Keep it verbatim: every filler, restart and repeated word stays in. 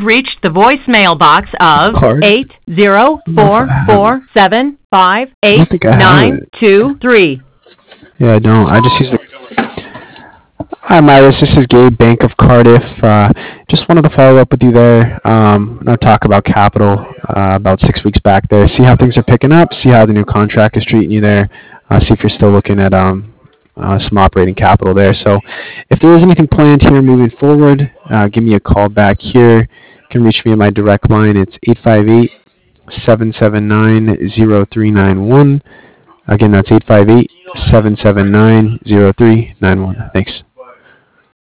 have reached the voicemail box of Card? eight zero four four seven five I eight don't think I have nine it. two three. Yeah, I don't. I just use the. Hi, Myris. This is Gabe, Bank of Cardiff. Uh, just wanted to follow up with you there. Um, I'll talk about capital uh, about six weeks back there. See how things are picking up. See how the new contract is treating you there. Uh, see if you're still looking at um, uh, some operating capital there. So, if there is anything planned here moving forward, uh, give me a call back here. You can reach me at my direct line. It's eight five eight, seven seven nine, zero three nine one. Again, that's eight five eight, seven seven nine, zero three nine one. Thanks.